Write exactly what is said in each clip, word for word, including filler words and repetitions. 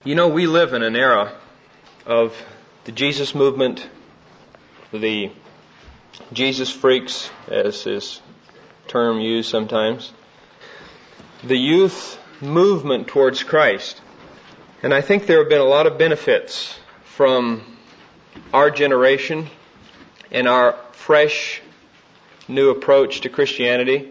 You know, we live in an era of the Jesus movement, the Jesus freaks, as is term used sometimes, the youth movement towards Christ. And I think there have been a lot of benefits from our generation and our fresh, new approach to Christianity,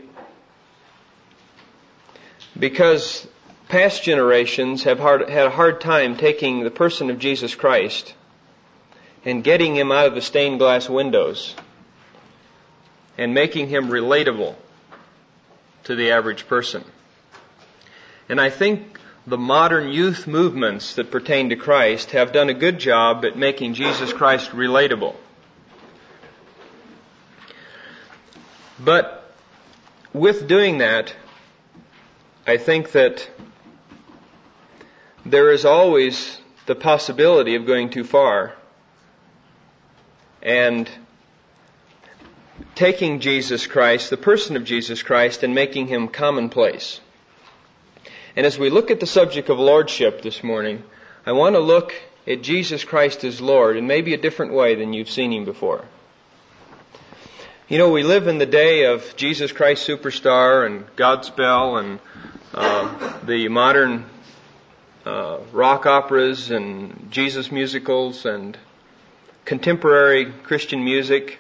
because past generations have hard, had a hard time taking the person of Jesus Christ and getting him out of the stained glass windows and making him relatable to the average person. And I think the modern youth movements that pertain to Christ have done a good job at making Jesus Christ relatable. But with doing that, I think that there is always the possibility of going too far and taking Jesus Christ, the person of Jesus Christ, and making him commonplace. And as we look at the subject of lordship this morning, I want to look at Jesus Christ as Lord in maybe a different way than you've seen him before. You know, we live in the day of Jesus Christ Superstar and Godspell and uh, the modern uh, rock operas and Jesus musicals and contemporary Christian music.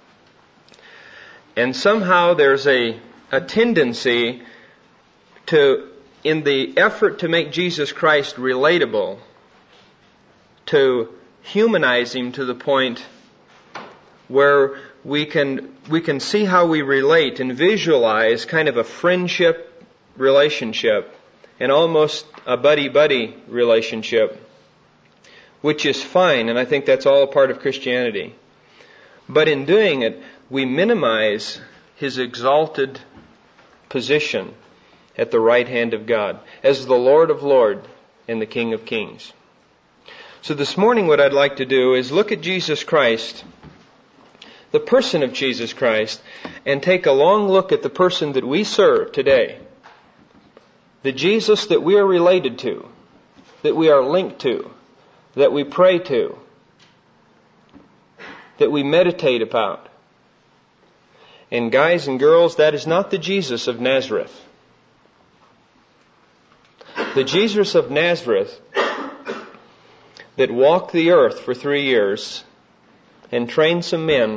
And somehow there's a, a tendency to, in the effort to make Jesus Christ relatable, to humanize him to the point where we can we can see how we relate and visualize kind of a friendship relationship and almost a buddy-buddy relationship, which is fine, and I think that's all a part of Christianity. But in doing it, we minimize his exalted position at the right hand of God as the Lord of Lords and the King of Kings. So this morning what I'd like to do is look at Jesus Christ, the person of Jesus Christ, and take a long look at the person that we serve today. The Jesus that we are related to, that we are linked to, that we pray to, that we meditate about. And guys and girls, that is not the Jesus of Nazareth. The Jesus of Nazareth that walked the earth for three years and trained some men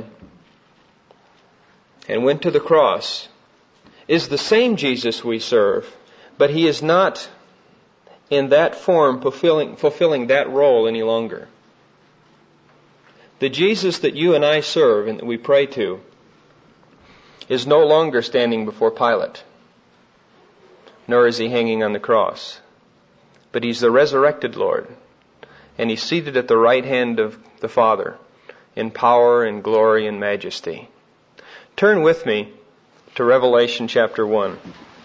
and went to the cross is the same Jesus we serve, but he is not in that form fulfilling, fulfilling that role any longer. The Jesus that you and I serve and that we pray to is no longer standing before Pilate, nor is he hanging on the cross. But he's the resurrected Lord, and he's seated at the right hand of the Father in power and glory and majesty. Turn with me to Revelation chapter one.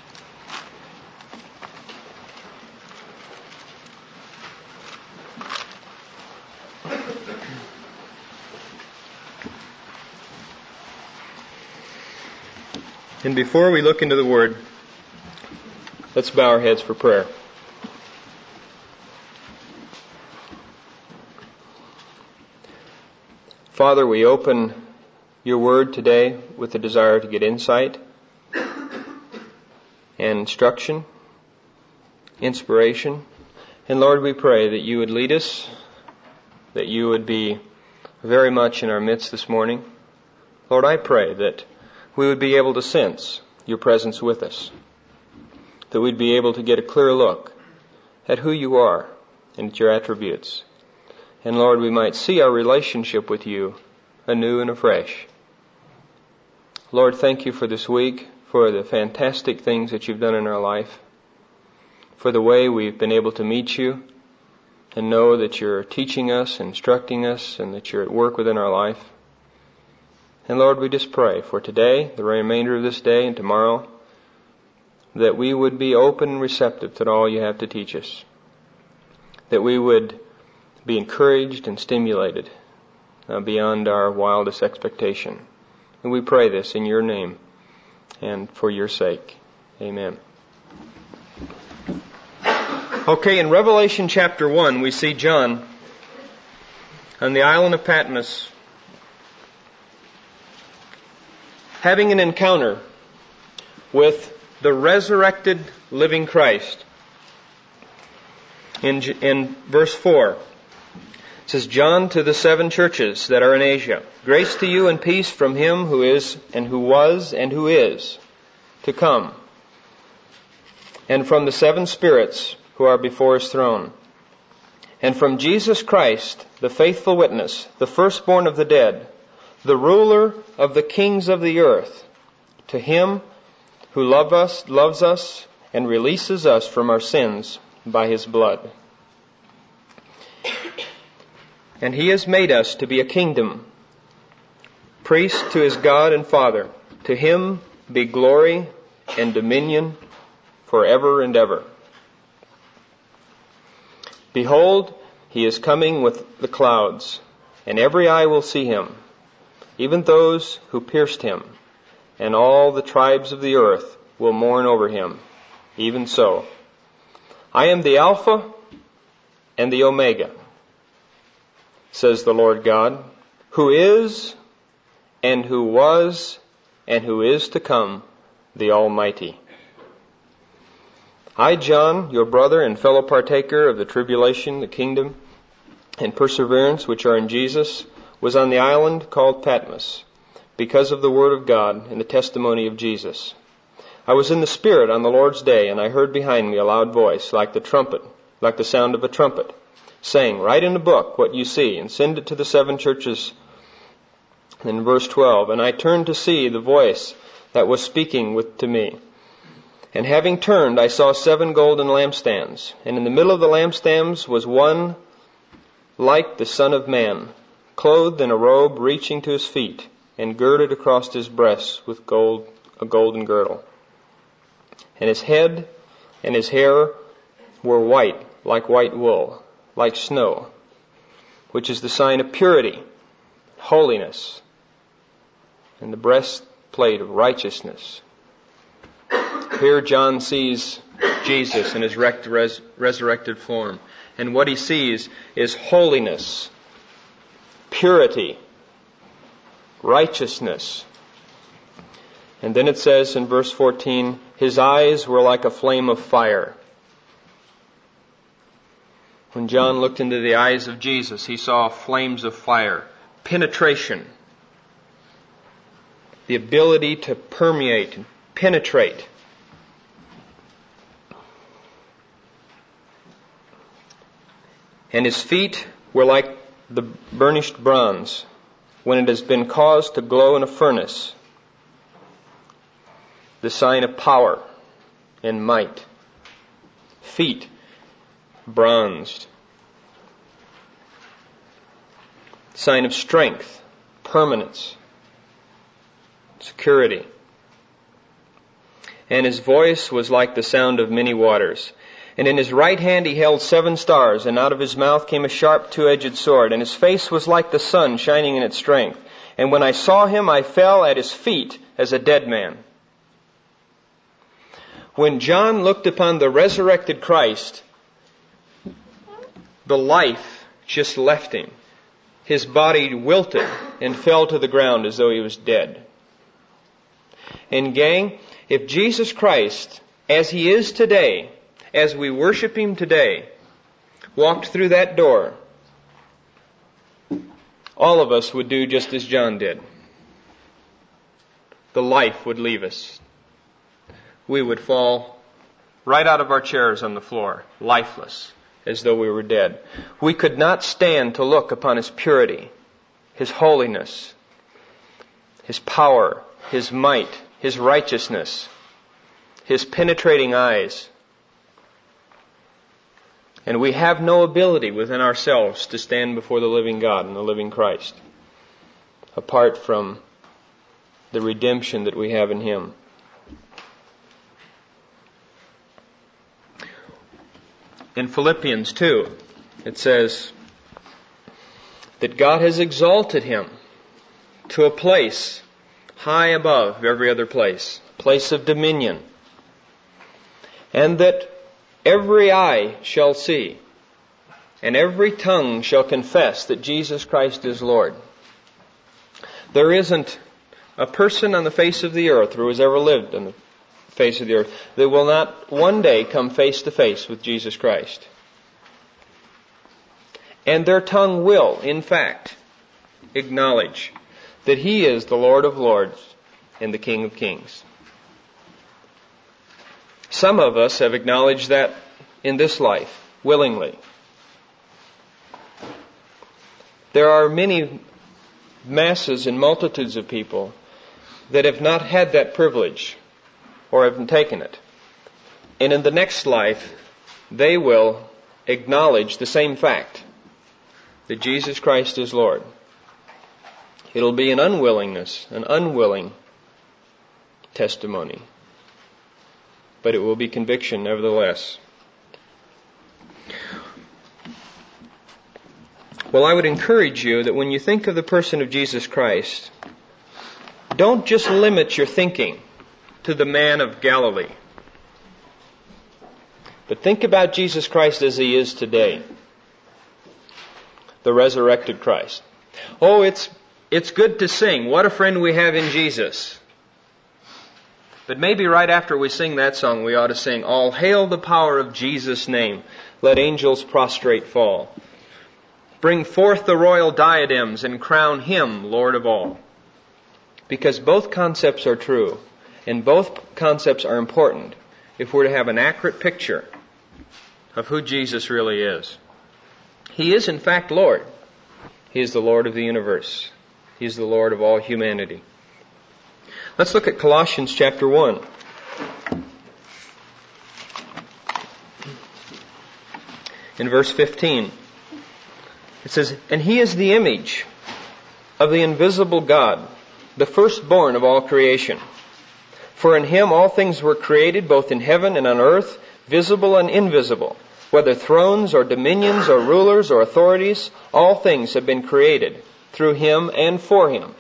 And before we look into the Word, let's bow our heads for prayer. Father, we open your Word today with a desire to get insight and instruction, inspiration. And Lord, we pray that you would lead us, that you would be very much in our midst this morning. Lord, I pray that we would be able to sense your presence with us, that we'd be able to get a clear look at who you are and at your attributes. And Lord, we might see our relationship with you anew and afresh. Lord, thank you for this week, for the fantastic things that you've done in our life, for the way we've been able to meet you and know that you're teaching us, instructing us, and that you're at work within our life. And Lord, we just pray for today, the remainder of this day and tomorrow, that we would be open and receptive to all you have to teach us. That we would be encouraged and stimulated uh, beyond our wildest expectation. And we pray this in your name and for your sake. Amen. Okay, in Revelation chapter one, we see John on the island of Patmos having an encounter with the resurrected living Christ. In, in verse four, it says, John to the seven churches that are in Asia, grace to you and peace from him who is, and who was, and who is to come, and from the seven spirits who are before his throne, and from Jesus Christ, the faithful witness, the firstborn of the dead, the ruler of the kings of the earth, to him who love us, loves us and releases us from our sins by his blood. And he has made us to be a kingdom, priest to his God and Father. To him be glory and dominion forever and ever. Behold, he is coming with the clouds, and every eye will see him, even those who pierced him, and all the tribes of the earth will mourn over him. Even so, I am the Alpha and the Omega, says the Lord God, who is, and who was, and who is to come, the Almighty. I, John, your brother and fellow partaker of the tribulation, the kingdom, and perseverance which are in Jesus, was on the island called Patmos, because of the word of God and the testimony of Jesus. I was in the Spirit on the Lord's day, and I heard behind me a loud voice, like the trumpet, like the sound of a trumpet, saying, write in a book what you see, and send it to the seven churches. In verse twelve, and I turned to see the voice that was speaking with to me. And having turned, I saw seven golden lampstands, and in the middle of the lampstands was one like the Son of Man, clothed in a robe reaching to his feet, and girded across his breasts with gold, a golden girdle. And his head and his hair were white, like white wool, like snow, which is the sign of purity, holiness, and the breastplate of righteousness. Here John sees Jesus in his res- resurrected form. And what he sees is holiness, purity, righteousness. And then it says in verse fourteen, his eyes were like a flame of fire. When John looked into the eyes of Jesus, he saw flames of fire, penetration, the ability to permeate and penetrate. And his feet were like the burnished bronze when it has been caused to glow in a furnace, the sign of power and might. Feet bronzed, sign of strength, permanence, security. And his voice was like the sound of many waters. And in his right hand he held seven stars, and out of his mouth came a sharp two-edged sword, and his face was like the sun shining in its strength. And when I saw him, I fell at his feet as a dead man. When John looked upon the resurrected Christ, the life just left him. His body wilted and fell to the ground as though he was dead. And gang, if Jesus Christ, as he is today, as we worship him today, walked through that door, all of us would do just as John did. The life would leave us. We would fall right out of our chairs on the floor, lifeless, as though we were dead. We could not stand to look upon his purity, his holiness, his power, his might, his righteousness, his penetrating eyes. And we have no ability within ourselves to stand before the living God and the living Christ, apart from the redemption that we have in him. In Philippians two, it says that God has exalted him to a place high above every other place, a place of dominion, and that every eye shall see, and every tongue shall confess that Jesus Christ is Lord. There isn't a person on the face of the earth who has ever lived on the face of the earth that will not one day come face to face with Jesus Christ. And their tongue will, in fact, acknowledge that He is the Lord of lords and the King of kings. Some of us have acknowledged that in this life, willingly. There are many masses and multitudes of people that have not had that privilege or haven't taken it. And in the next life, they will acknowledge the same fact, that Jesus Christ is Lord. It'll be an unwillingness, an unwilling testimony. But it will be conviction nevertheless. Well, I would encourage you that when you think of the person of Jesus Christ, don't just limit your thinking to the man of Galilee. But think about Jesus Christ as He is today. The resurrected Christ. Oh, it's it's good to sing, "What a friend we have in Jesus." But maybe right after we sing that song, we ought to sing, "All hail the power of Jesus' name. Let angels prostrate fall. Bring forth the royal diadems and crown Him Lord of all." Because both concepts are true, and both concepts are important if we're to have an accurate picture of who Jesus really is. He is in fact Lord. He is the Lord of the universe. He is the Lord of all humanity. Let's look at Colossians chapter one. In verse fifteen, it says, "And He is the image of the invisible God, the firstborn of all creation. For in Him all things were created, both in heaven and on earth, visible and invisible. Whether thrones or dominions or rulers or authorities, all things have been created through Him and for Him."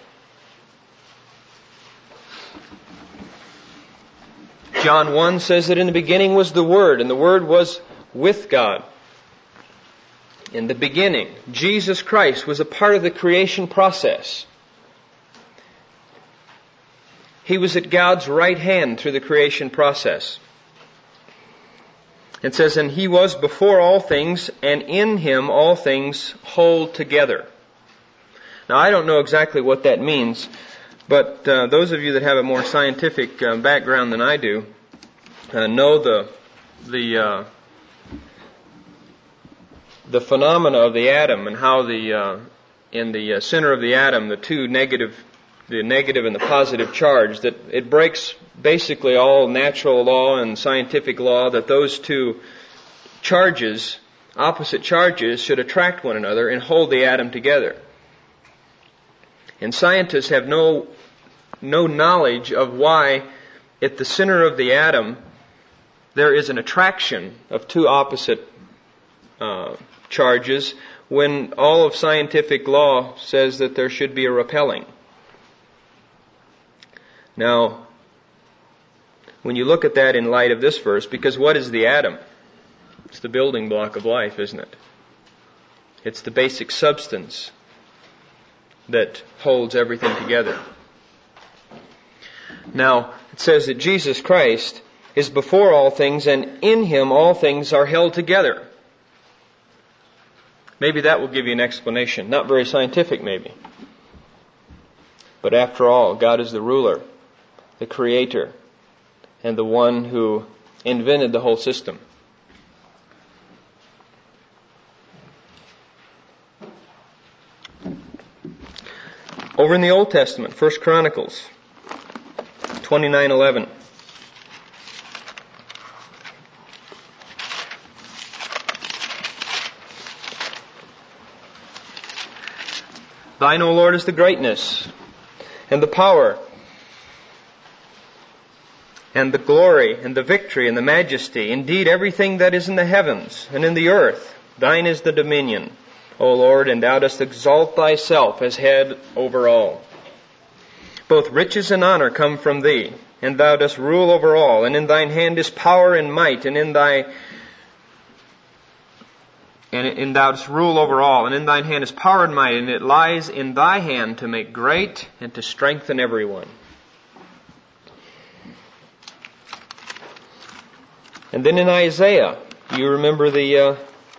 John one says that in the beginning was the Word, and the Word was with God. In the beginning, Jesus Christ was a part of the creation process. He was at God's right hand through the creation process. It says, "And He was before all things, and in Him all things hold together." Now, I don't know exactly what that means, but uh, those of you that have a more scientific uh, background than I do uh, know the the uh, the phenomena of the atom and how the uh, in the uh, center of the atom, the two negative, the negative and the positive charge, that it breaks basically all natural law and scientific law that those two charges, opposite charges, should attract one another and hold the atom together. And scientists have no no knowledge of why at the center of the atom there is an attraction of two opposite uh, charges when all of scientific law says that there should be a repelling. Now, when you look at that in light of this verse, because what is the atom? It's the building block of life, isn't it? It's the basic substance that holds everything together. Now, it says that Jesus Christ is before all things, and in Him all things are held together. Maybe that will give you an explanation. Not very scientific, maybe. But after all, God is the ruler, the creator, and the one who invented the whole system. Over in the Old Testament, First Chronicles twenty-nine eleven. "Thine, O Lord, is the greatness, and the power, and the glory, and the victory, and the majesty. Indeed, everything that is in the heavens and in the earth, thine is the dominion, O Lord, and thou dost exalt thyself as head over all. Both riches and honor come from thee, and thou dost rule over all, and in thine hand is power and might, and in thy and, and thou dost rule over all. And in thine hand is power and might, and it lies in thy hand to make great and to strengthen everyone. And then in Isaiah, you remember the uh,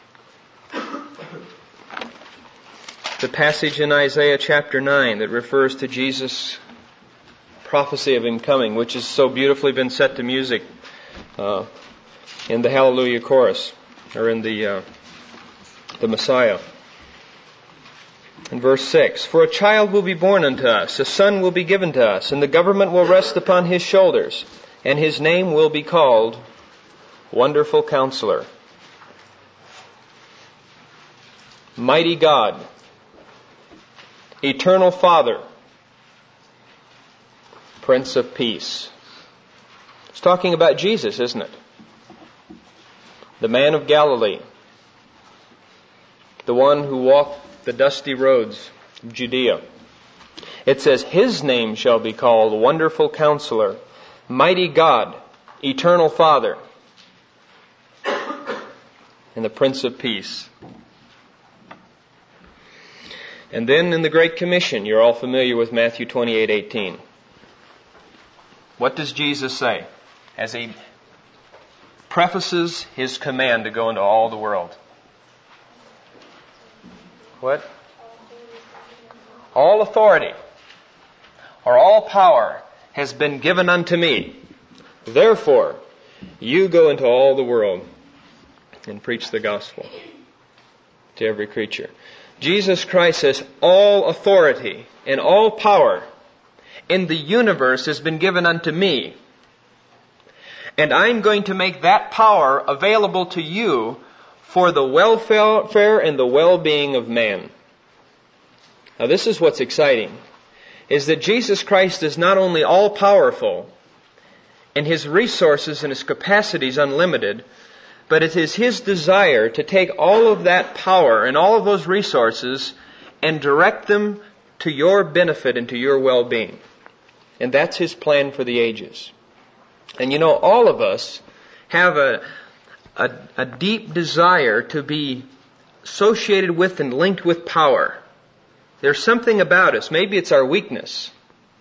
the passage in Isaiah chapter nine that refers to Jesus' prophecy of Him coming, which has so beautifully been set to music uh, in the Hallelujah chorus, or in the uh, the Messiah. In verse six, for a child will be born unto us, a son will be given to us, and the government will rest upon His shoulders, and His name will be called Wonderful Counselor, Mighty God, Eternal Father, Prince of Peace. It's talking about Jesus, isn't it? The man of Galilee, the one who walked the dusty roads of Judea. It says, His name shall be called Wonderful Counselor, Mighty God, Eternal Father, and the Prince of Peace. And then in the Great Commission, you're all familiar with Matthew twenty-eight eighteen. What does Jesus say as He prefaces His command to go into all the world? What? All authority or all power has been given unto me. Therefore, you go into all the world and preach the gospel to every creature. Jesus Christ says, all authority and all power in the universe has been given unto me. And I'm going to make that power available to you for the welfare and the well-being of man. Now this is what's exciting, is that Jesus Christ is not only all-powerful, and His resources and His capacities unlimited, but it is His desire to take all of that power and all of those resources and direct them to your benefit and to your well-being. And that's His plan for the ages. And you know, all of us have a, a, a deep desire to be associated with and linked with power. There's something about us, maybe it's our weakness,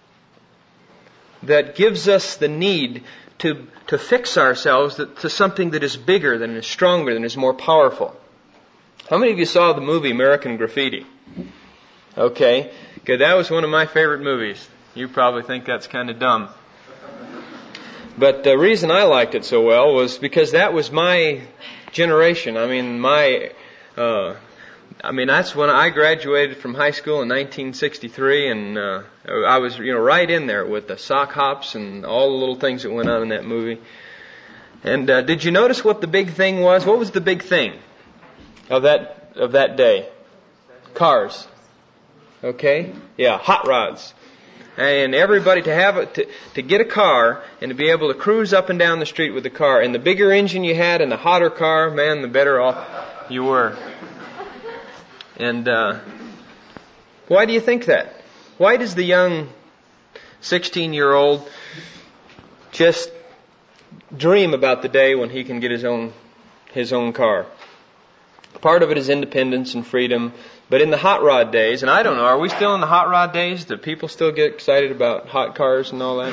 that gives us the need to to fix ourselves to something that is bigger, than is stronger, than is more powerful. How many of you saw the movie American Graffiti? Okay, good. That was one of my favorite movies. You probably think that's kind of dumb. But the reason I liked it so well was because that was my generation. I mean, my, uh, I mean, that's when I graduated from high school in nineteen sixty-three, and uh, I was, you know, right in there with the sock hops and all the little things that went on in that movie. And uh, did you notice what the big thing was? What was the big thing of that of that day? Cars. Okay? Yeah, hot rods. And everybody to have it, to, to get a car and to be able to cruise up and down the street with the car. And the bigger engine you had and the hotter car, man, the better off you were. And uh, why do you think that? Why does the young sixteen-year-old just dream about the day when he can get his own his own car? Part of it is independence and freedom. But in the hot rod days, and I don't know, are we still in the hot rod days? Do people still get excited about hot cars and all that?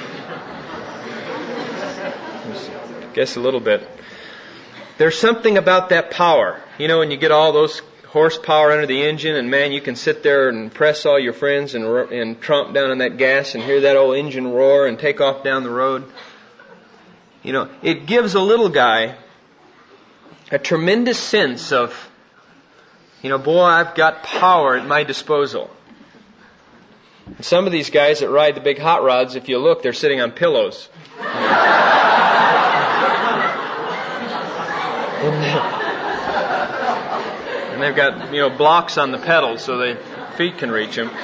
I guess a little bit. There's something about that power. You know, when you get all those horsepower under the engine, and man, you can sit there and impress all your friends and, and tromp down on that gas and hear that old engine roar and take off down the road. You know, it gives a little guy a tremendous sense of, you know, boy, I've got power at my disposal. And some of these guys that ride the big hot rods, if you look, they're sitting on pillows. And they've got, you know, blocks on the pedals so their feet can reach them.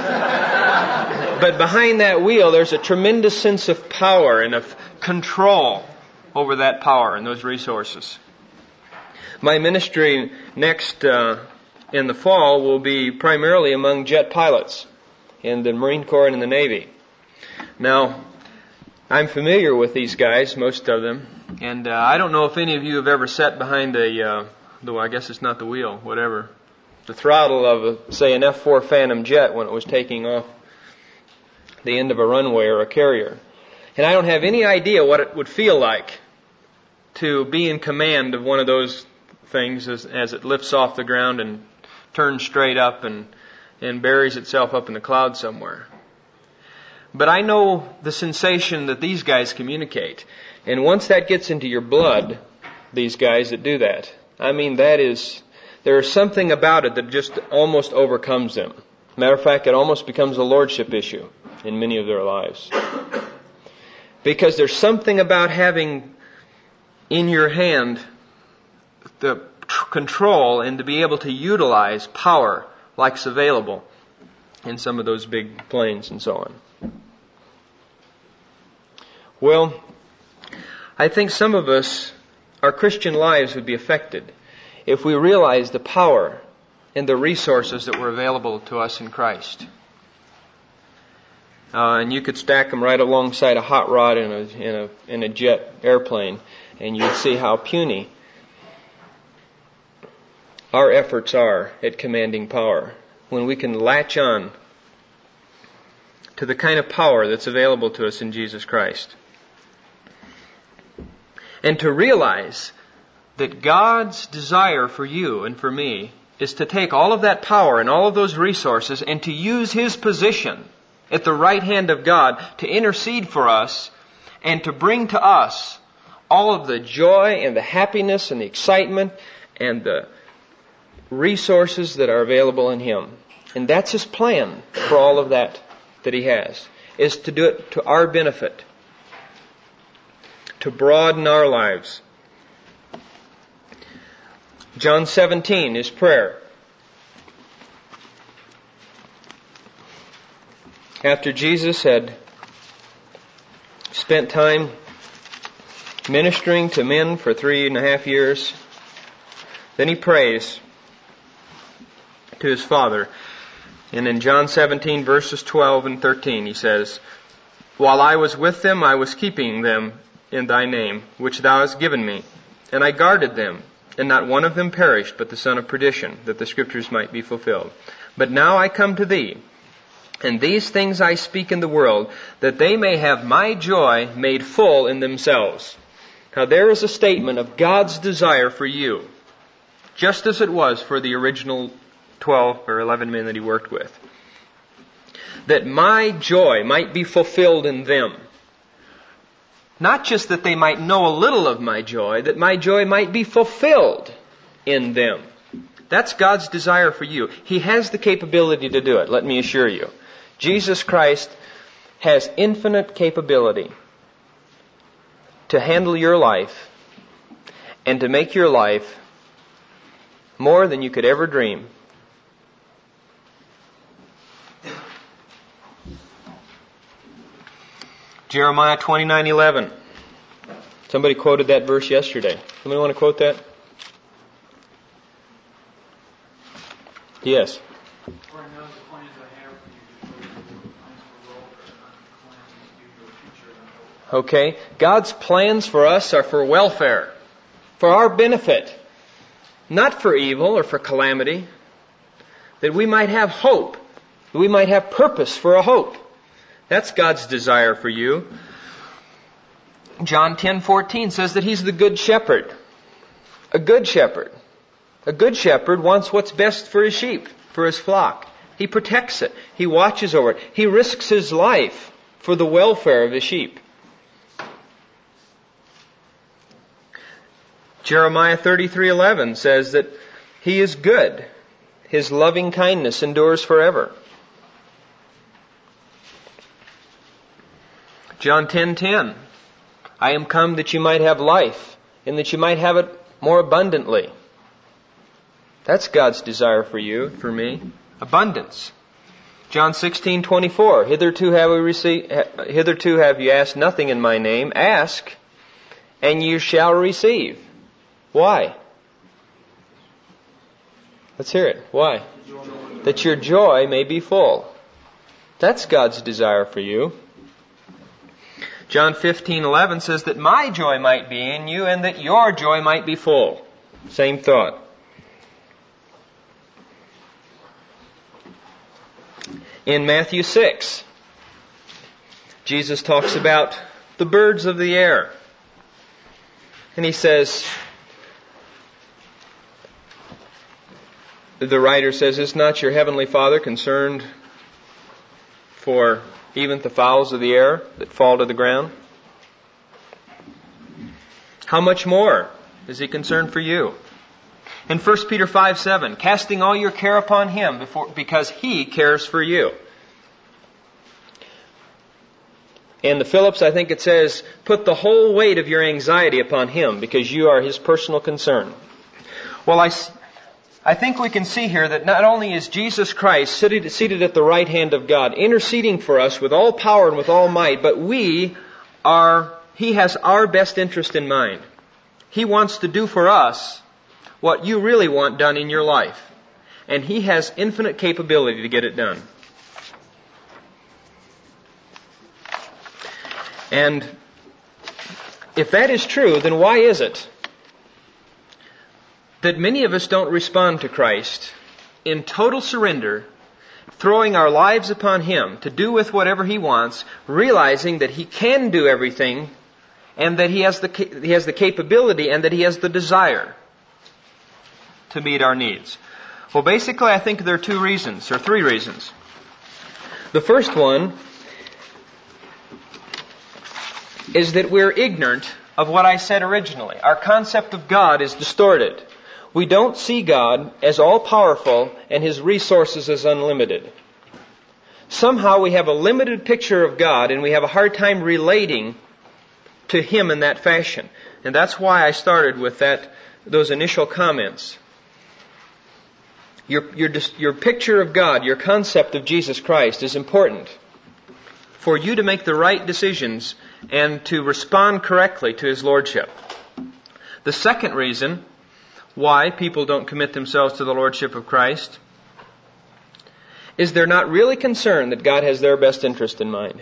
But behind that wheel, there's a tremendous sense of power and of control over that power and those resources. My ministry next uh, in the fall will be primarily among jet pilots in the Marine Corps and in the Navy. Now, I'm familiar with these guys, most of them, and uh, I don't know if any of you have ever sat behind a uh, though I guess it's not the wheel, whatever, the throttle of, a, say, an F four Phantom jet when it was taking off the end of a runway or a carrier. And I don't have any idea what it would feel like to be in command of one of those things as, as it lifts off the ground and turns straight up and, and buries itself up in the clouds somewhere. But I know the sensation that these guys communicate. And once that gets into your blood, these guys that do that, I mean, that is, there is something about it that just almost overcomes them. Matter of fact, it almost becomes a lordship issue in many of their lives. Because there's something about having in your hand the control and to be able to utilize power like's available in some of those big planes and so on. Well, I think some of us, our Christian lives would be affected if we realized the power and the resources that were available to us in Christ. Uh, and you could stack them right alongside a hot rod in a, in a, in a jet airplane, and you'd see how puny our efforts are at commanding power when we can latch on to the kind of power that's available to us in Jesus Christ. And to realize that God's desire for you and for me is to take all of that power and all of those resources and to use His position at the right hand of God to intercede for us and to bring to us all of the joy and the happiness and the excitement and the resources that are available in Him. And that's His plan for all of that that He has, is to do it to our benefit, to broaden our lives. John seventeen, His prayer. After Jesus had spent time ministering to men for three and a half years, then He prays to His Father. And in John seventeen, verses twelve and thirteen, He says, "While I was with them, I was keeping them in Thy name, which Thou hast given me. And I guarded them, and not one of them perished, but the son of perdition, that the Scriptures might be fulfilled. But now I come to Thee, and these things I speak in the world, that they may have my joy made full in themselves." Now there is a statement of God's desire for you, just as it was for the original twelve or eleven men that He worked with. That my joy might be fulfilled in them. Not just that they might know a little of my joy, that my joy might be fulfilled in them. That's God's desire for you. He has the capability to do it, let me assure you. Jesus Christ has infinite capability to handle your life and to make your life more than you could ever dream. Jeremiah twenty-nine eleven. Somebody quoted that verse yesterday. Somebody want to quote that? Yes. For I know the plans I have for you, declares the Lord, plans for welfare, not for calamity, to give you a future and a hope. Okay. God's plans for us are for welfare, for our benefit, not for evil or for calamity, that we might have hope, that we might have purpose for a hope. That's God's desire for you. John ten fourteen says that He's the good shepherd. A good shepherd. A good shepherd wants what's best for his sheep, for his flock. He protects it. He watches over it. He risks his life for the welfare of his sheep. Jeremiah thirty-three eleven says that He is good. His loving kindness endures forever. John ten ten, I am come that you might have life, and that you might have it more abundantly. That's God's desire for you, for me. Abundance. John sixteen twenty-four, hitherto have we received, hitherto have you asked nothing in my name. Ask, and you shall receive. Why? Let's hear it. Why? That your joy may be full. That's God's desire for you. John fifteen eleven says that my joy might be in you and that your joy might be full. Same thought. In Matthew six, Jesus talks about the birds of the air. And He says, the writer says, "Is not your heavenly Father concerned for even the fowls of the air that fall to the ground? How much more is He concerned for you?" In First Peter five seven, "Casting all your care upon Him before, because He cares for you." In the Phillips, I think it says, "Put the whole weight of your anxiety upon Him, because you are His personal concern." Well, I, I think we can see here that not only is Jesus Christ seated, seated at the right hand of God, interceding for us with all power and with all might, but we are, He has our best interest in mind. He wants to do for us what you really want done in your life. And He has infinite capability to get it done. And if that is true, then why is it that many of us don't respond to Christ in total surrender, throwing our lives upon Him to do with whatever He wants, realizing that He can do everything, and that He has the He has the capability and that He has the desire to meet our needs? Well, basically, I think there are two reasons, or three reasons. The first one is that we're ignorant of what I said originally. Our concept of God is distorted. We don't see God as all-powerful and His resources as unlimited. Somehow we have a limited picture of God, and we have a hard time relating to Him in that fashion. And that's why I started with that, those initial comments. Your, your, your picture of God, your concept of Jesus Christ is important for you to make the right decisions and to respond correctly to His Lordship. The second reason why people don't commit themselves to the Lordship of Christ is they're not really concerned that God has their best interest in mind.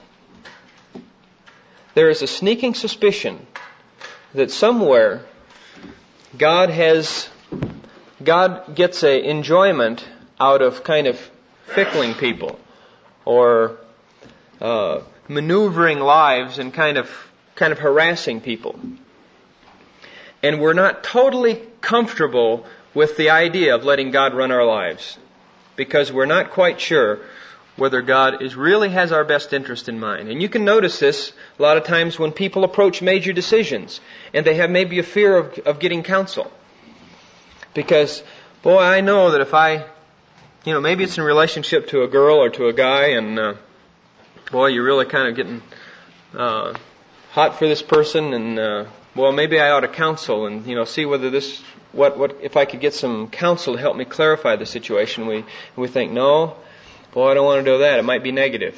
There is a sneaking suspicion that somewhere God has God gets a enjoyment out of kind of fickling people, or uh, maneuvering lives and kind of kind of harassing people. And we're not totally comfortable with the idea of letting God run our lives, because we're not quite sure whether God is really has our best interest in mind. And you can notice this a lot of times when people approach major decisions and they have maybe a fear of, of getting counsel. Because, boy, I know that if I, you know, maybe it's in relationship to a girl or to a guy, and, uh, boy, you're really kind of getting uh, hot for this person, and, uh, well, maybe I ought to counsel and, you know, see whether this, what, what, if I could get some counsel to help me clarify the situation. We, we think, no, boy, I don't want to do that. It might be negative.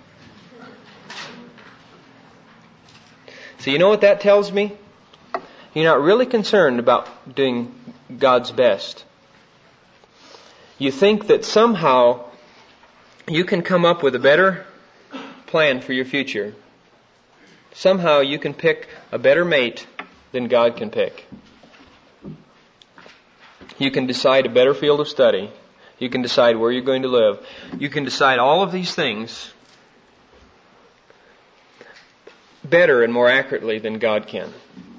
So you know what that tells me? You're not really concerned about doing God's best. You think that somehow you can come up with a better plan for your future. Somehow you can pick a better mate than God can pick. You can decide a better field of study. You can decide where you're going to live. You can decide all of these things better and more accurately than God can.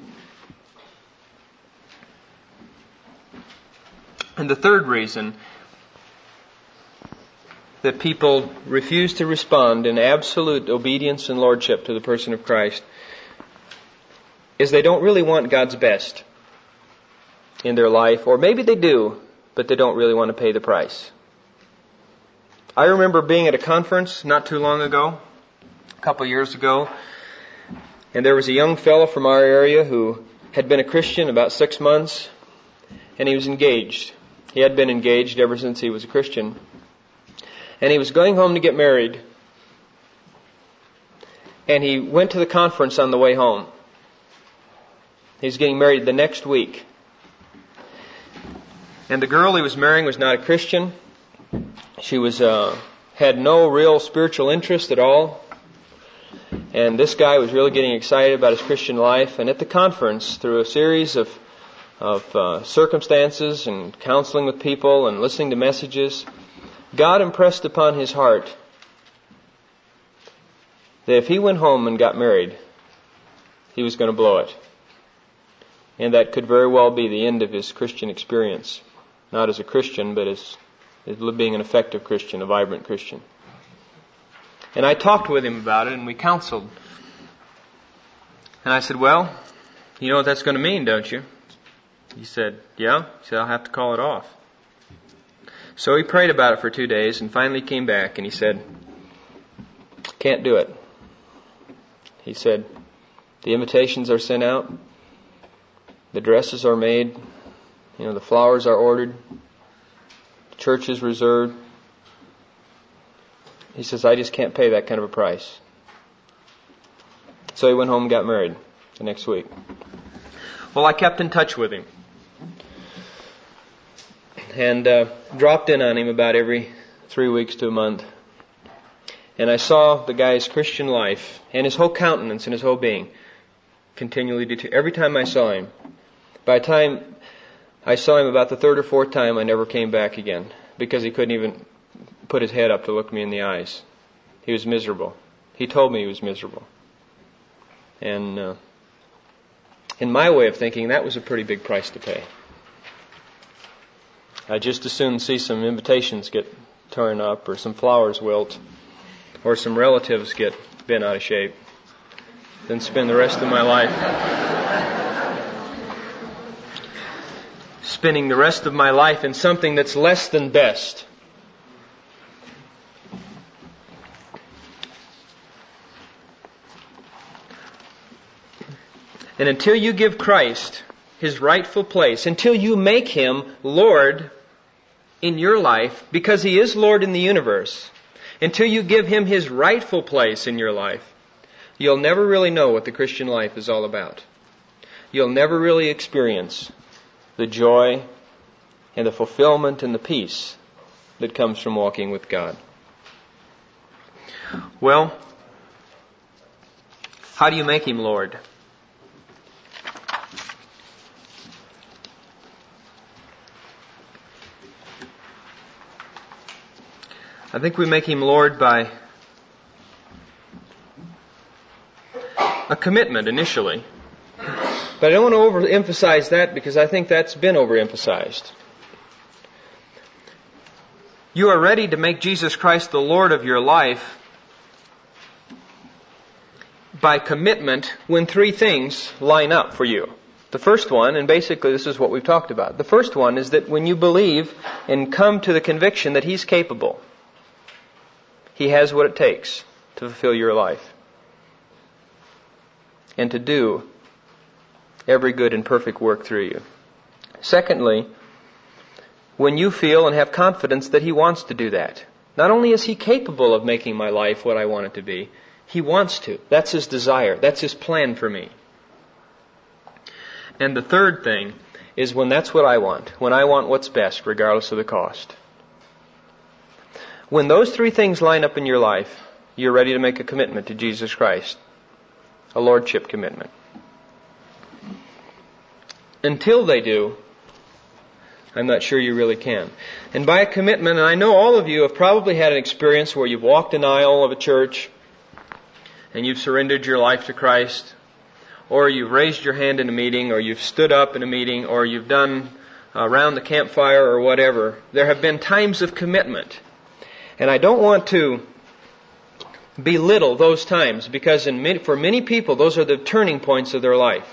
And the third reason that people refuse to respond in absolute obedience and lordship to the person of Christ is they don't really want God's best in their life, or maybe they do, but they don't really want to pay the price. I remember being at a conference not too long ago, a couple of years ago, and there was a young fellow from our area who had been a Christian about six months, and he was engaged. He had been engaged ever since he was a Christian. And he was going home to get married. And he went to the conference on the way home. He's getting married the next week. And the girl he was marrying was not a Christian. She was uh, had no real spiritual interest at all. And this guy was really getting excited about his Christian life. And at the conference, through a series of of uh, circumstances and counseling with people and listening to messages, God impressed upon his heart that if he went home and got married, he was going to blow it. And that could very well be the end of his Christian experience. Not as a Christian, but as, as being an effective Christian, a vibrant Christian. And I talked with him about it, and we counseled. And I said, well, you know what that's going to mean, don't you? He said, yeah. He said, I'll have to call it off. So he prayed about it for two days and finally came back and he said, can't do it. He said, the invitations are sent out, the dresses are made, you know, the flowers are ordered, the church is reserved. He says, I just can't pay that kind of a price. So he went home and got married the next week. Well, I kept in touch with him. And uh, dropped in on him about every three weeks to a month. And I saw the guy's Christian life and his whole countenance and his whole being continually deteriorate. Every time I saw him, by the time I saw him about the third or fourth time, I never came back again because he couldn't even put his head up to look me in the eyes. He was miserable. He told me he was miserable. And uh, in my way of thinking, that was a pretty big price to pay. I'd just as soon see some invitations get torn up or some flowers wilt or some relatives get bent out of shape than spend the rest of my life spending the rest of my life in something that's less than best. And until you give Christ His rightful place, until you make Him Lord in your life, because He is Lord in the universe, until you give Him His rightful place in your life, you'll never really know what the Christian life is all about. You'll never really experience the joy and the fulfillment and the peace that comes from walking with God. Well, how do you make Him Lord? I think we make Him Lord by a commitment initially. But I don't want to overemphasize that because I think that's been overemphasized. You are ready to make Jesus Christ the Lord of your life by commitment when three things line up for you. The first one, and basically this is what we've talked about. The first one is that when you believe and come to the conviction that He's capable, He has what it takes to fulfill your life and to do every good and perfect work through you. Secondly, when you feel and have confidence that He wants to do that. Not only is He capable of making my life what I want it to be, He wants to. That's His desire. That's His plan for me. And the third thing is when that's what I want, when I want what's best, regardless of the cost. When those three things line up in your life, you're ready to make a commitment to Jesus Christ. A lordship commitment. Until they do, I'm not sure you really can. And by a commitment, and I know all of you have probably had an experience where you've walked an aisle of a church and you've surrendered your life to Christ, or you've raised your hand in a meeting, or you've stood up in a meeting, or you've done around the campfire or whatever. There have been times of commitment. And I don't want to belittle those times because in many, for many people, those are the turning points of their life.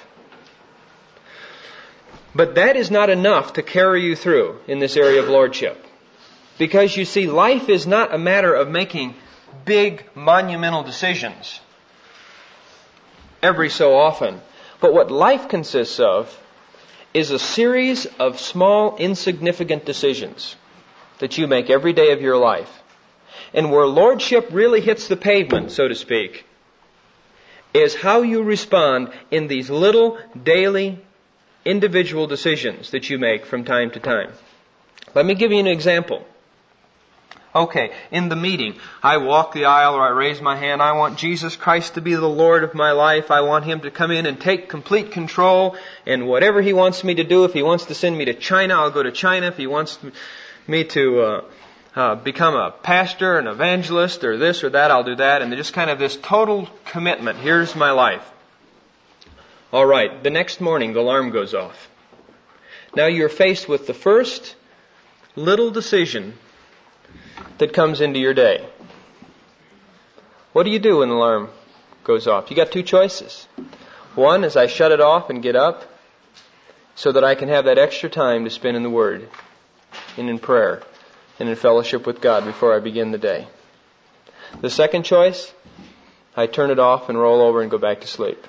But that is not enough to carry you through in this area of lordship. Because you see, life is not a matter of making big, monumental decisions every so often. But what life consists of is a series of small, insignificant decisions that you make every day of your life. And where lordship really hits the pavement, so to speak, is how you respond in these little daily individual decisions that you make from time to time. Let me give you an example. Okay, in the meeting, I walk the aisle or I raise my hand. I want Jesus Christ to be the Lord of my life. I want Him to come in and take complete control. And whatever He wants me to do, if He wants to send me to China, I'll go to China. If He wants me to uh, uh, become a pastor, an evangelist, or this or that, I'll do that. And just kind of this total commitment. Here's my life. All right, the next morning the alarm goes off. Now you're faced with the first little decision that comes into your day. What do you do when the alarm goes off? You got two choices. One is I shut it off and get up so that I can have that extra time to spend in the Word and in prayer and in fellowship with God before I begin the day. The second choice, I turn it off and roll over and go back to sleep.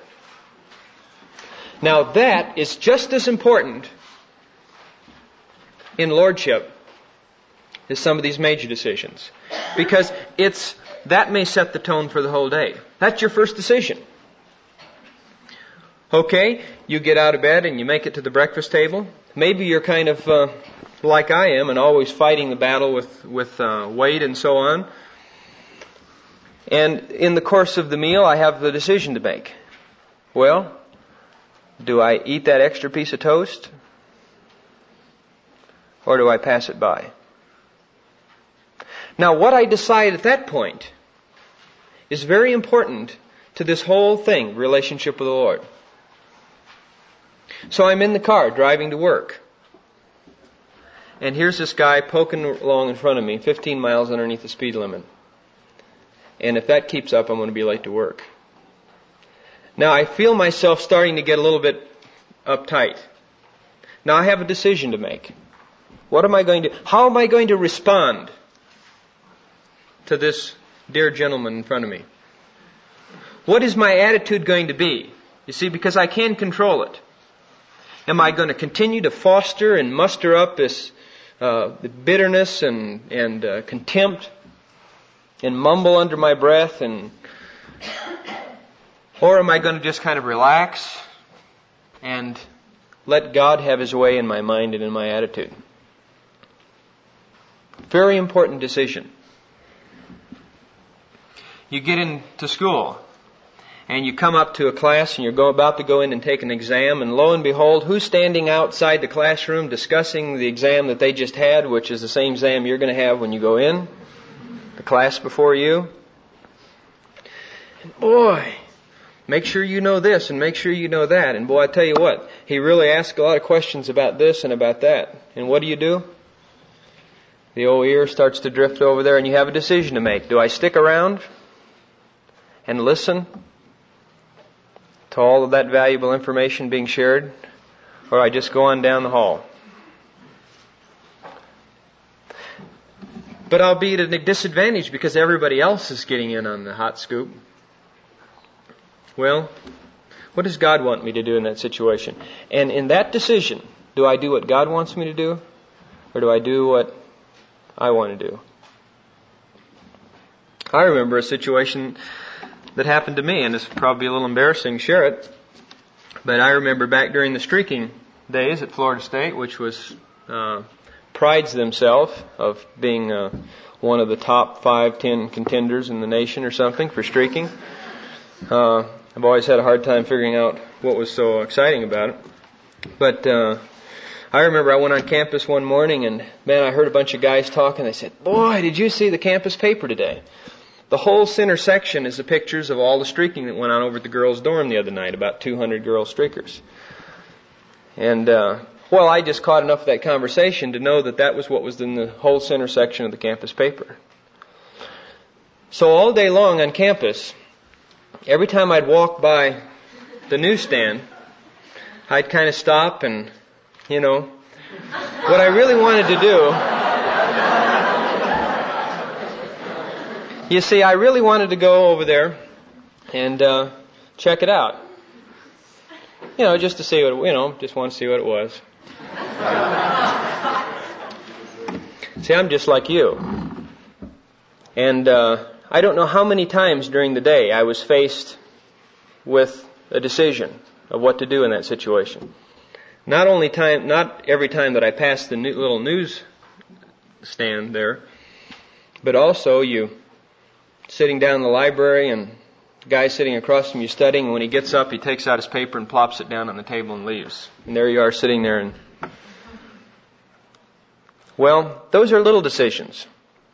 Now that is just as important in lordship as some of these major decisions. Because it's that may set the tone for the whole day. That's your first decision. Okay, you get out of bed and you make it to the breakfast table. Maybe you're kind of uh, like I am and always fighting the battle with, with uh, weight and so on. And in the course of the meal, I have the decision to make. Well, do I eat that extra piece of toast? Or do I pass it by? Now, what I decide at that point is very important to this whole thing, relationship with the Lord. So I'm in the car driving to work. And here's this guy poking along in front of me, fifteen miles underneath the speed limit. And if that keeps up, I'm going to be late to work. Now I feel myself starting to get a little bit uptight. Now I have a decision to make. What am I going to, how am I going to respond to this dear gentleman in front of me? What is my attitude going to be? You see, because I can control it. Am I going to continue to foster and muster up this uh, bitterness and, and uh, contempt and mumble under my breath? and, Or am I going to just kind of relax and let God have His way in my mind and in my attitude? Very important decision. You get into school and you come up to a class and you're go, about to go in and take an exam, and lo and behold, who's standing outside the classroom discussing the exam that they just had, which is the same exam you're going to have when you go in? The class before you. And boy, make sure you know this and make sure you know that. And boy, I tell you what, he really asks a lot of questions about this and about that. And what do you do? The old ear starts to drift over there and you have a decision to make. Do I stick around and listen to all of that valuable information being shared, or I just go on down the hall? But I'll be at a disadvantage because everybody else is getting in on the hot scoop. Well, what does God want me to do in that situation? And in that decision, do I do what God wants me to do, or do I do what I want to do? I remember a situation that happened to me, and it's probably a little embarrassing to share it, but I remember back during the streaking days at Florida State, which was uh, prides themselves of being uh, one of the top five, ten contenders in the nation or something for streaking. Uh, I've always had a hard time figuring out what was so exciting about it. But uh, I remember I went on campus one morning and, man, I heard a bunch of guys talking. They said, boy, did you see the campus paper today? The whole center section is the pictures of all the streaking that went on over at the girls' dorm the other night, about two hundred girl streakers. And, uh, well, I just caught enough of that conversation to know that that was what was in the whole center section of the campus paper. So all day long on campus, every time I'd walk by the newsstand, I'd kind of stop and, you know, what I really wanted to do, you see, I really wanted to go over there and uh, check it out. You know, just to see what, you know, just want to see what it was. See, I'm just like you. And uh, I don't know how many times during the day I was faced with a decision of what to do in that situation. Not only time, not every time that I passed the new, little news stand there, but also you sitting down in the library and the guy sitting across from you studying, and when he gets up, he takes out his paper and plops it down on the table and leaves. And there you are sitting there. And well, those are little decisions.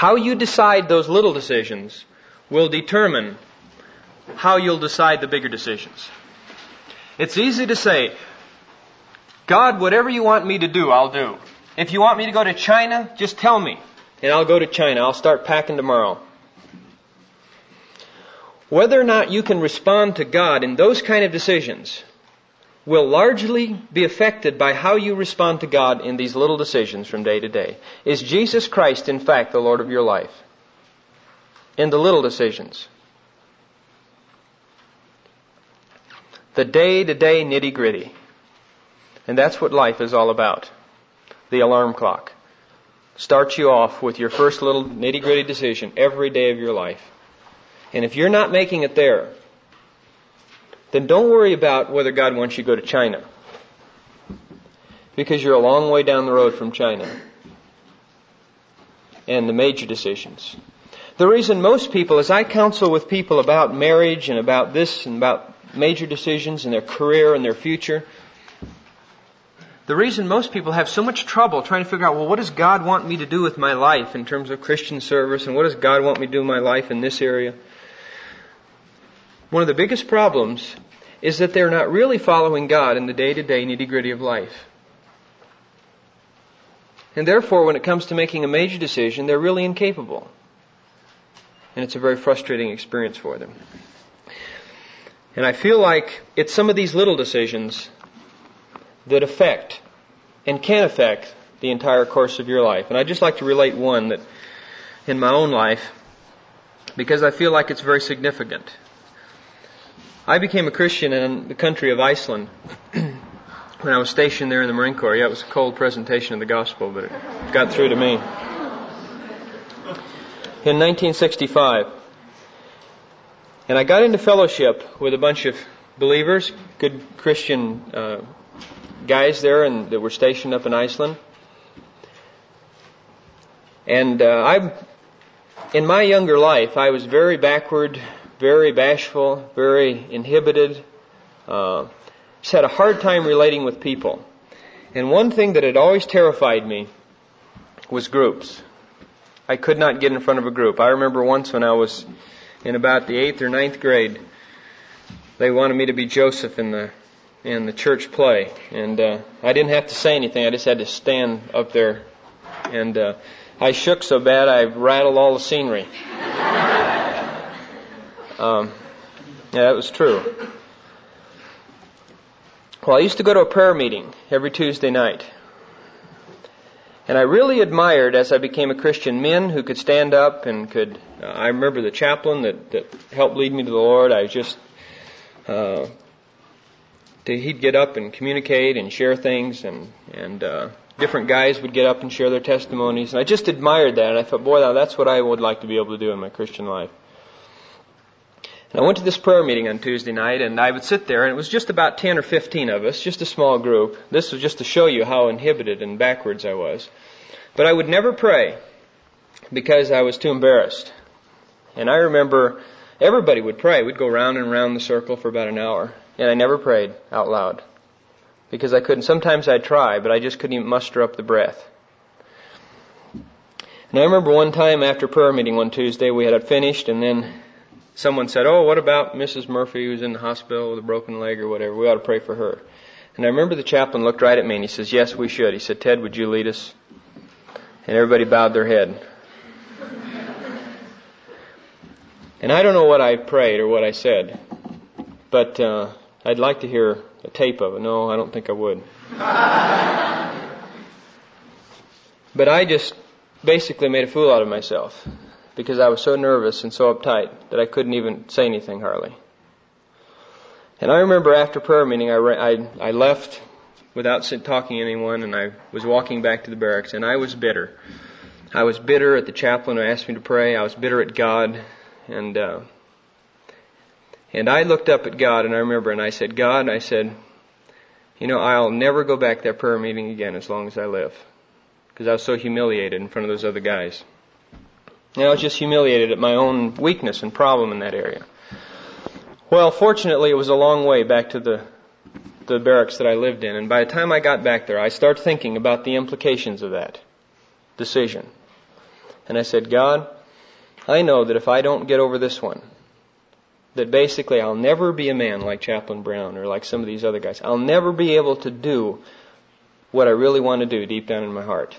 How you decide those little decisions will determine how you'll decide the bigger decisions. It's easy to say, God, whatever you want me to do, I'll do. If you want me to go to China, just tell me, and I'll go to China. I'll start packing tomorrow. Whether or not you can respond to God in those kind of decisions will largely be affected by how you respond to God in these little decisions from day to day. Is Jesus Christ, in fact, the Lord of your life? In the little decisions. The day-to-day nitty-gritty. And that's what life is all about. The alarm clock starts you off with your first little nitty-gritty decision every day of your life. And if you're not making it there, then don't worry about whether God wants you to go to China. Because you're a long way down the road from China. And the major decisions. The reason most people, as I counsel with people about marriage and about this and about major decisions in their career and their future, the reason most people have so much trouble trying to figure out, well, what does God want me to do with my life in terms of Christian service, and what does God want me to do in my life in this area? One of the biggest problems is that they're not really following God in the day-to-day nitty-gritty of life. And therefore, when it comes to making a major decision, they're really incapable. And it's a very frustrating experience for them. And I feel like it's some of these little decisions that affect and can affect the entire course of your life. And I'd just like to relate one that in my own life, because I feel like it's very significant. I became a Christian in the country of Iceland when I was stationed there in the Marine Corps. Yeah, it was a cold presentation of the gospel, but it got through to me. In nineteen sixty-five. And I got into fellowship with a bunch of believers, good Christian uh, guys there and that were stationed up in Iceland. And uh, I, in my younger life, I was very backward, very bashful, very inhibited. Uh, just had a hard time relating with people. And one thing that had always terrified me was groups. I could not get in front of a group. I remember once when I was in about the eighth or ninth grade, they wanted me to be Joseph in the in the church play, and uh, I didn't have to say anything. I just had to stand up there, and uh, I shook so bad I rattled all the scenery. um, yeah, that was true. Well, I used to go to a prayer meeting every Tuesday night. And I really admired, as I became a Christian, men who could stand up and could... Uh, I remember the chaplain that, that helped lead me to the Lord. I just... Uh, he'd get up and communicate and share things, and, and uh, different guys would get up and share their testimonies. And I just admired that, and I thought, boy, now that's what I would like to be able to do in my Christian life. And I went to this prayer meeting on Tuesday night, and I would sit there, and it was just about ten or fifteen of us, just a small group. This was just to show you how inhibited and backwards I was. But I would never pray because I was too embarrassed. And I remember everybody would pray. We'd go round and round the circle for about an hour, and I never prayed out loud because I couldn't. Sometimes I'd try, but I just couldn't even muster up the breath. And I remember one time after prayer meeting one Tuesday, we had it finished, and then someone said, oh, what about Missus Murphy who's in the hospital with a broken leg or whatever? We ought to pray for her. And I remember the chaplain looked right at me and he says, yes, we should. He said, Ted, would you lead us? And everybody bowed their head. And I don't know what I prayed or what I said, but uh, I'd like to hear a tape of it. No, I don't think I would. But I just basically made a fool out of myself, because I was so nervous and so uptight that I couldn't even say anything hardly. And I remember after prayer meeting, I, I, I left without talking to anyone, and I was walking back to the barracks, and I was bitter. I was bitter at the chaplain who asked me to pray. I was bitter at God, and uh, and I looked up at God, and I remember, and I said, God, I said, you know, I'll never go back to that prayer meeting again as long as I live, because I was so humiliated in front of those other guys. And I was just humiliated at my own weakness and problem in that area. Well, fortunately, it was a long way back to the the barracks that I lived in. And by the time I got back there, I started thinking about the implications of that decision. And I said, God, I know that if I don't get over this one, that basically I'll never be a man like Chaplain Brown or like some of these other guys. I'll never be able to do what I really want to do deep down in my heart.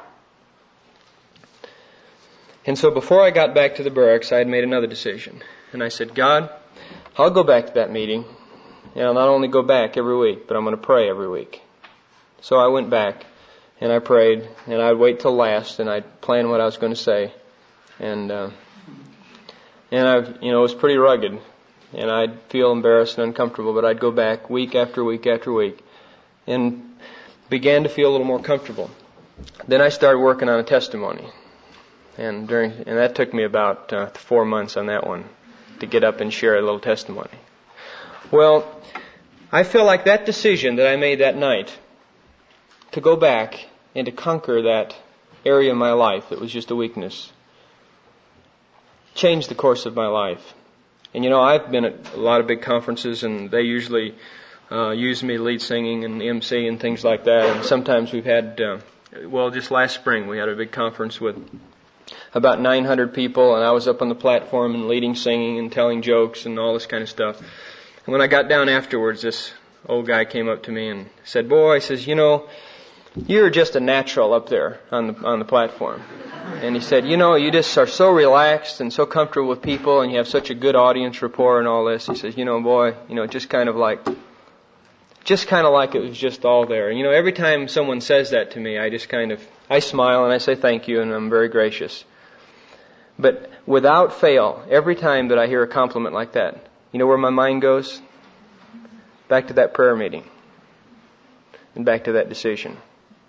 And so before I got back to the barracks, I had made another decision. And I said, God, I'll go back to that meeting. And I'll not only go back every week, but I'm going to pray every week. So I went back and I prayed, and I'd wait till last, and I'd plan what I was going to say. And, uh, and I, you know, it was pretty rugged. And I'd feel embarrassed and uncomfortable, but I'd go back week after week after week and began to feel a little more comfortable. Then I started working on a testimony. And during, and that took me about uh, four months on that one to get up and share a little testimony. Well, I feel like that decision that I made that night to go back and to conquer that area of my life that was just a weakness changed the course of my life. And you know, I've been at a lot of big conferences, and they usually uh, use me lead singing and M C and things like that. And sometimes we've had, uh, well, just last spring we had a big conference with about nine hundred people, and I was up on the platform and leading singing and telling jokes and all this kind of stuff. And when I got down afterwards, this old guy came up to me and said, "Boy," he says, "you know, you're just a natural up there on the on the platform." And he said, "You know, you just are so relaxed and so comfortable with people, and you have such a good audience rapport and all this." He says, "You know, boy, you know, just kind of like, just kind of like it was just all there." And you know, every time someone says that to me, I just kind of, I smile and I say thank you, and I'm very gracious. But without fail, every time that I hear a compliment like that, you know where my mind goes? Back to that prayer meeting. And back to that decision.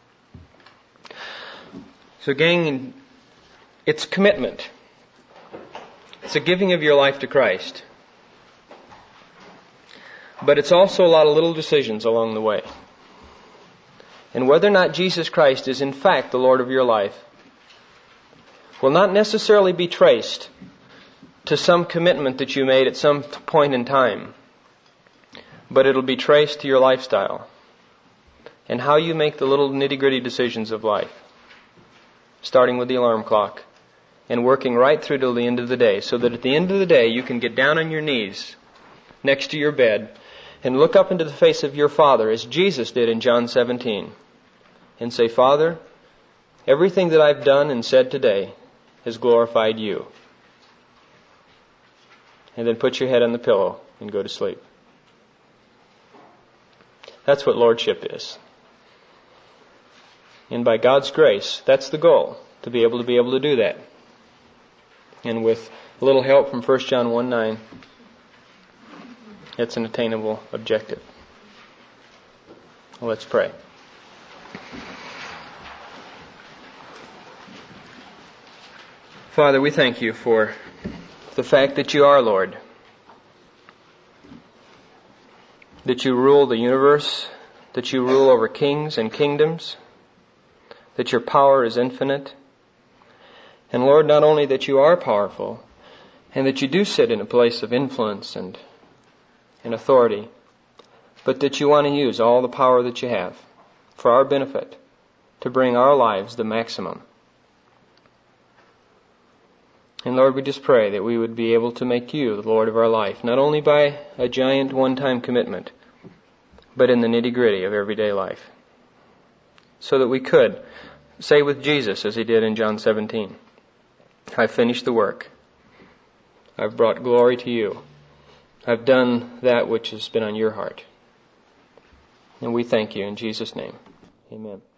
So gang, it's commitment. It's a giving of your life to Christ. But it's also a lot of little decisions along the way. And whether or not Jesus Christ is in fact the Lord of your life will not necessarily be traced to some commitment that you made at some point in time, but it'll be traced to your lifestyle and how you make the little nitty-gritty decisions of life, starting with the alarm clock and working right through till the end of the day, so that at the end of the day you can get down on your knees next to your bed and look up into the face of your Father as Jesus did in John seventeen and say, "Father, everything that I've done and said today has glorified you." And then put your head on the pillow and go to sleep. That's what lordship is. And by God's grace, that's the goal, to be able to be able to do that. And with a little help from First John one nine, it's an attainable objective. Well, let's pray. Father, we thank you for the fact that you are Lord, that you rule the universe, that you rule over kings and kingdoms, that your power is infinite. And Lord, not only that you are powerful, and that you do sit in a place of influence and, and authority, but that you want to use all the power that you have for our benefit to bring our lives the maximum. And Lord, we just pray that we would be able to make you the Lord of our life, not only by a giant one-time commitment, but in the nitty-gritty of everyday life. So that we could say with Jesus, as he did in John seventeen, "I've finished the work. I've brought glory to you. I've done that which has been on your heart." And we thank you in Jesus' name. Amen.